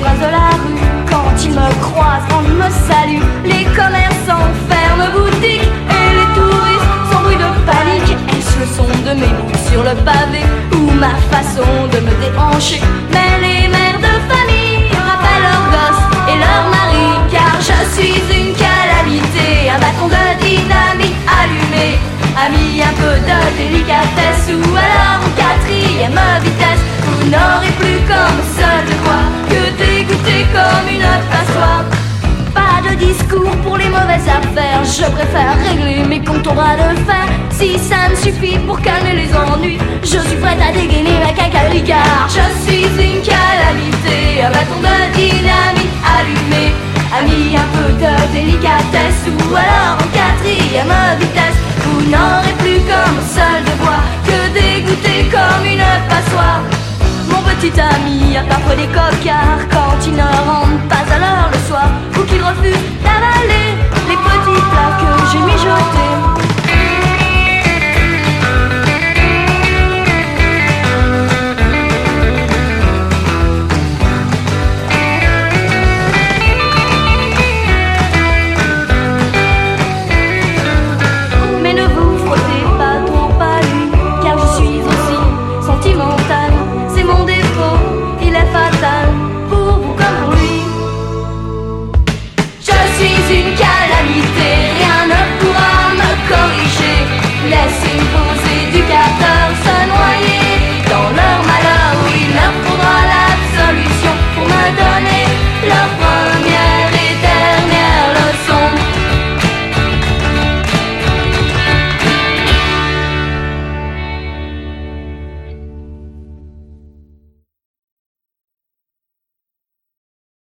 face de la rue. Quand ils me croisent, quand ils me saluent, les commerçants ferment boutique et les touristes sans bruit de panique. Est-ce le son de mes bouts sur le pavé ou ma façon de me déhancher? Mais les mères de famille rappellent leurs gosses et leurs maris, car je suis une calamité, un bâton de dynamite allumé, a mis un peu de délicatesse ou alors en quatrième vitesse. Vous n'aurez plus comme seul devoir que d'écouter comme une passoire. Pas de discours pour les mauvaises affaires, je préfère régler mes comptes au bras de fer. Si ça me suffit pour calmer les ennuis, je suis prête à dégainer ma cacaillerie, car je suis une calamité, un bâton de dynamite allumé, a mis un peu de délicatesse ou alors en quatrième vitesse. Vous n'aurez plus comme seul devoir que d'égoûter comme une passoire. Mon petit ami a parfois des cocards quand ils ne rentrent pas à l'heure le soir, ou qu'ils refusent d'avaler les petits plats que j'ai mijotés.